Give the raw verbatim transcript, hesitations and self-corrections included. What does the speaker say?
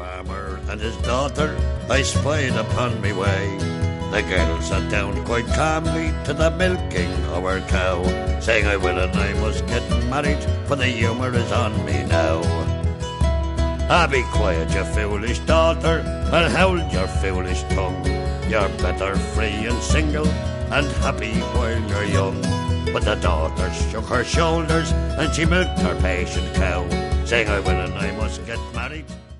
farmer and his daughter I spied upon me way. The girl sat down quite calmly to the milking of her cow, saying I will and I must get married, for the humour is on me now. Ah, be quiet, you foolish daughter, and hold your foolish tongue. You're better free and single and happy while you're young. But the daughter shook her shoulders and she milked her patient cow, saying I will and I must get married.